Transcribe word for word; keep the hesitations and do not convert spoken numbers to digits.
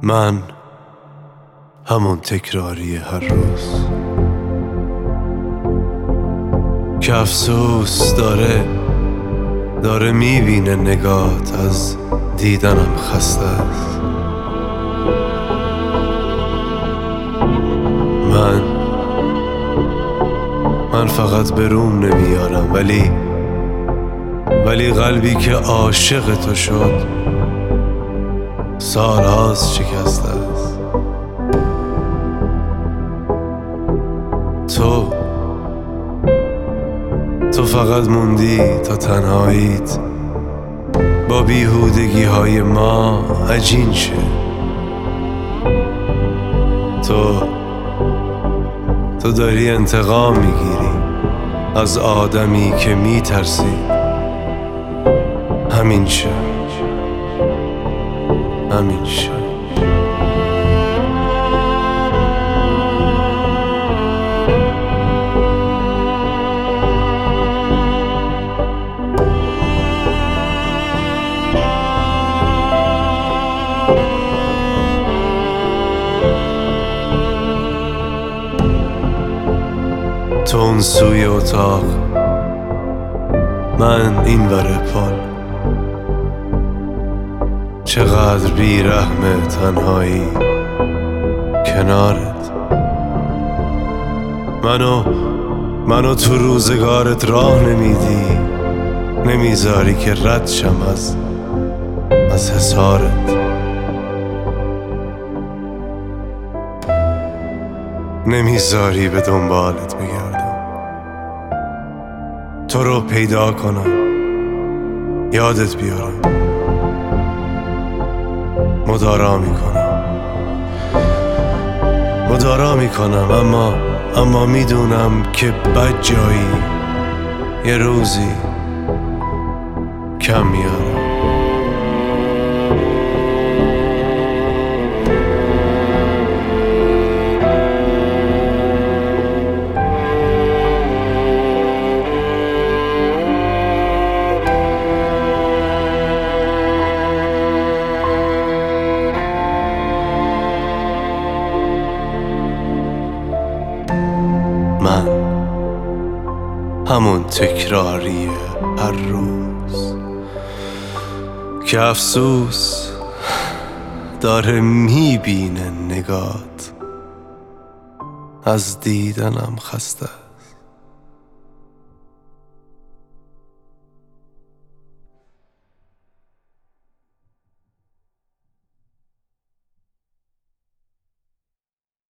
من همون تکراری هر روز که افسوس داره داره میبینه نگات از دیدنم خسته است. من من فقط به روم نمیارم ولی ولی قلبی که عاشق تو شد سالهاست شکسته است. تو تو فقط موندی تا تنهاییت با بیهودگی های ما عجین شه. تو تو داری انتقام میگیری از آدمی که میترسی همین شه همین شه. تو اون سوی اتاق، من این ور پل، چقدر بی رحم تنهایی کنارت. منو منو تو روزگارت راه نمیدی، نمیذاری که رد شم از از حصارت. نمیذاری به دنبالت بگردم، تو رو پیدا کنم، یادت بیارم. مدارا میکنم مدارا میکنم اما اما میدونم که بد جایی یه روزی کم میارم. من همون تکراری هر روز که افسوس داره میبینه نگات از دیدنم خسته.